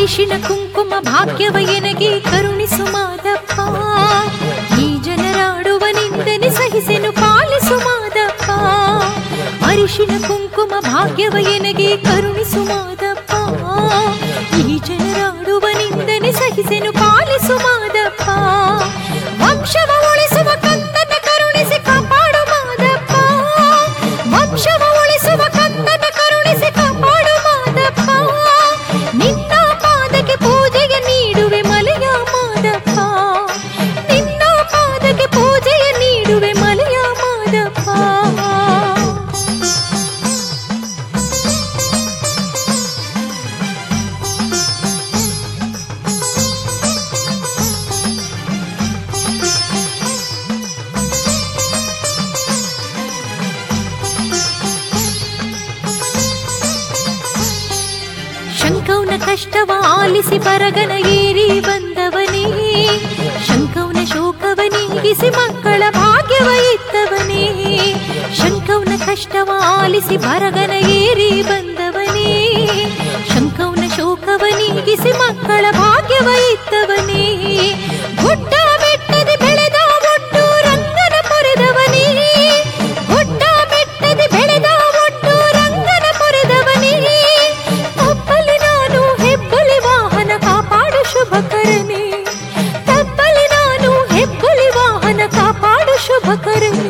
ಅರಿಶಿಣ ಕುಂಕುಮ ಭಾಗ್ಯವ ಎನಗೆ ಕರುಣಿಸು ಮಾದಪ್ಪ. ಈ ಜನರಾಡುವ ನಿಂದನೆ ಸಹಿಸೆನು ಪಾಲಿಸು ಮಾದಪ್ಪ. ಅರಿಶಿಣ ಕುಂಕುಮ ಭಾಗ್ಯವ ಎನಗೆ ಕರುಣಿಸು ಮಾದಪ್ಪ. ಈ ಜನರಾಡುವ ನಿಂದನೆ ಸಹಿಸೆನು ಪಾಲಿಸು ಮಾದಪ್ಪ. ವಂಶವ ಉಳಿಸುವ ಕಂದನ ಕರುಣಿಸಿ ಕಾಪಾಡು ಮಾದಪ್ಪ. ವಂಶವ ಉಳಿಸುವ ಕಂದನ ಕರುಣಿಸಿ ಕಾಪಾಡು ಮಾದಪ್ಪ. ನಿನ್ನ ಪಾದಕ್ಕೆ ಪೂಜೆಯ ನೀಡುವೆ ಮಲೆಯ ಮಾದಪ್ಪ. ನಿನ್ನ ಪಾದಕ್ಕೆ ಪೂಜೆಯ ನೀಡುವೆ ಮಲೆಯ ಮಾದಪ್ಪ. ಶಂಕೌನ ಕಷ್ಟವ ಆಲಿಸಿ ಬರಗನ ಏರಿ ಬಂದವನೇ. ಶಂಕೌನ ಶೋಕವ ನೀಗಿಸಿ ಮಕ್ಕಳ ಭಾಗ್ಯವ ಇತ್ತವನೇ. ಶಂಕೌನ ಕಷ್ಟವ ಆಲಿಸಿ ಬರಗನ ಏರಿ ಬಂದವನೇ. ಶಂಕೌನ ಶೋಕವ ನೀಗಿಸಿ ಮಕ್ಕಳ ಭಾಗ್ಯವ ಇತ್ತವನೇ. ಗುಡ್ಡ ಬೆಟ್ಟದಿ ಬೆಳೆದ ಒಟ್ಟು ರಂಗನ ಪೊರೆದವನೇ. ಗುಡ್ಡ ಬೆಟ್ಟದಿ ಬೆಳೆದ ಒಟ್ಟು ರಂಗನ ಪೊರೆದವನೇ. ತಪ್ಪಲಿ ನಾನು ಹೆಬ್ಬುಲಿ ವಾಹನ ಕಾಪಾಡು ಶುಭಕರನೇ. ತಪ್ಪಲಿ ನಾನು ಹೆಬ್ಬುಲಿ ವಾಹನ ಕಾಪಾಡು ಶುಭಕರನೇ.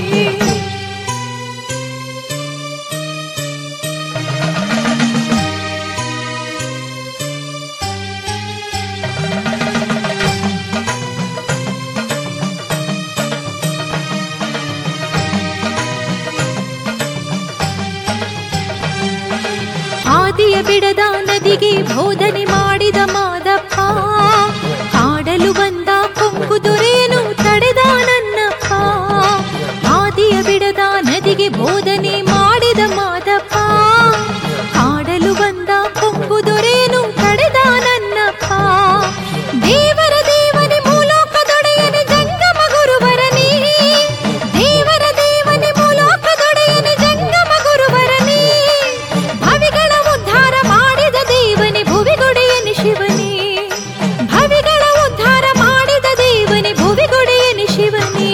ಹಾದಿಯ ಬಿಡದ ನದಿಗೆ ಬೋಧನೆ ಮಾಡಿದ ಮಾದಪ್ಪ. ಹಾಡಲು ಬಂದ ಕೊಂಕು ದೊರೆಯನು ತಡೆದ ನನ್ನಪ್ಪ. ಹಾದಿಯ ಬಿಡದ ನದಿಗೆ ಬೋಧನೆ ಮಾಡಿದ ಮಾದಪ್ಪ. ಹಾಡಲು ಬಂದ ಕೊಂಕು ದೊರೆಯನು ತಡೆದ ನನ್ನಪ್ಪ. ದೇವರ ದೇವನೇ ಮೂಲೋಕದೊಡೆಯನೆ ಜಂಗಮ ಗುರುವರನೇ. ದೇವರ ದೇವನೇ ಮೂಲೋಕದೊಡೆಯನೆ ಜಂಗಮ ಗುರುವರನೇ. ಭವಿಗಳ ಉದ್ಧಾರ ಮಾಡಿದ ದೇವನೇ ಭುವಿಗೊಡೆಯನೆ ಶಿವನೇ. ಭವಿಗಳ ಉದ್ಧಾರ ಮಾಡಿದ ದೇವನೇ ಭುವಿಗೊಡೆಯನೆ ಶಿವನೇ.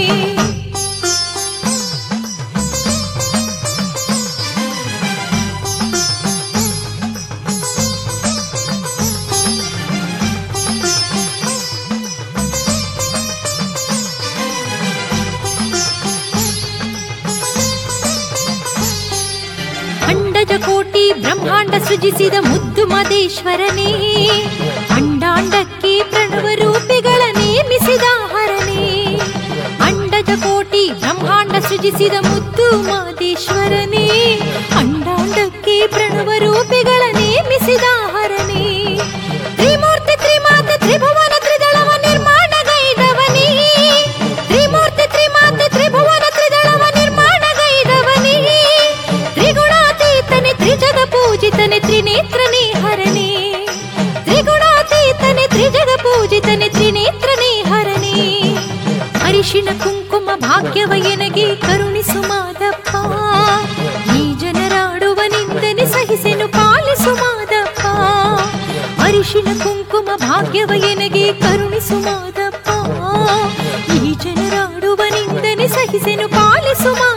ಅಂಡಜ ಕೋಟಿ ಬ್ರಹ್ಮಾಂಡ ಸೃಜಿಸಿದ ಮುದ್ದು ಮದೇಶ್ವರನೇ. ಅಂಡಾಂಡಕ್ಕೆ ಪ್ರಣವ ರೂಪಿಗಳ ನೇಮಿಸಿದ ಹರನೇ. ಅಂಡಜ ಕೋಟಿ ಬ್ರಹ್ಮಾಂಡ ಸೃಜಿಸಿದ ಮುದ್ದು ಮದೇಶ್ವರನೇ. ಅಂಡಾಂಡಕ್ಕೆ ಪ್ರಣವ ರೂಪಿಗಳ ನೇಮಿಸಿದ ಹರನೇ. ತ್ರಿಮೂರ್ತಿ ತ್ರಿಮಾತೆ ತ್ರಿಭುವನ ತ್ರಿದಳವ ನಿರ್ಮಾಣಗೈದವನೇ. ತ್ರಿಮೂರ್ತಿ ತ್ರಿಮಾತೆ ತ್ರಿಭುವನ ತ್ರಿದಳವ ನಿರ್ಮಾಣಗೈದವನೇ. ತ್ರಿಗುಣಾತೀತನೆ ತ್ರಿಜಗ ಪೂಜಿತನೆ ತ್ರಿನೇತ್ರನೇ ಹರನೇ. ತ್ರಿಗುಣಾತೀತನೆ ತ್ರಿಜಗ ಪೂಜಿತನೆ ತ್ರಿನೇತ್ರನೇ ಹರನೇ. ಅರಿಶಿಣ ಕುಂಕುಮ ಭಾಗ್ಯವ ಎನಗೆ ಕರುಣಿಸು ಮಾದಪ್ಪ. ಈ ಜನರಾಡುವ ನಿಂದನೆ ಸಹಿಸೆನು ಪಾಲಿಸು ಮಾದಪ್ಪ. ಅರಿಶಿಣ ಕುಂಕುಮ ಭಾಗ್ಯವ ಎನಗೆ ಕರುಣಿಸು ಮಾದಪ್ಪ. ಈ ಜನರಾಡುವ ನಿಂದನೆ ಸಹಿಸೆನು ಪಾಲಿಸು ಮಾದಪ್ಪ.